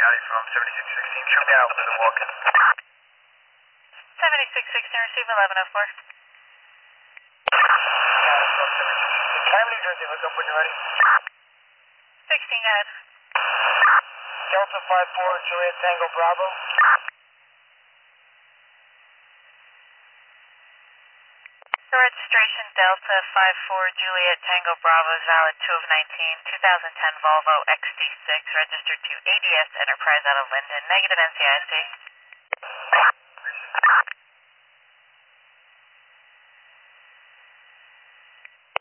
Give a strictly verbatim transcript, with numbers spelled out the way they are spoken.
County from seventy-six sixteen. Show me out for the walk-in. seventy-six sixteen, receive eleven oh four. County, New Jersey, hook up when you're ready. sixteen, go ahead. Delta five four, Juliet Tango Bravo. Registration Delta five four, Juliet Tango Bravo is valid two of nineteen, twenty ten Volvo X D six, registered to A D S Enterprise out of Linden, negative N C I C.